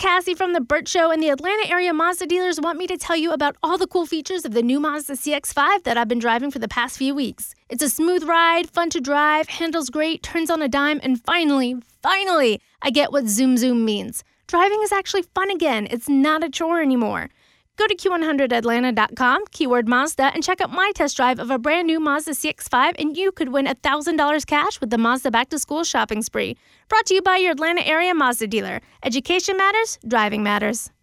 Cassie from The Burt Show, and the Atlanta area Mazda dealers want me to tell you about all the cool features of the new Mazda CX-5 that I've been driving for the past few weeks. It's a smooth ride, fun to drive, handles great, turns on a dime, and finally, I get what Zoom Zoom means. Driving is actually fun again. It's not a chore anymore. Go to Q100Atlanta.com, keyword Mazda, and check out my test drive of a brand new Mazda CX-5, and you could win $1,000 cash with the Mazda Back to School shopping spree. Brought to you by your Atlanta area Mazda dealer. Education matters, driving matters.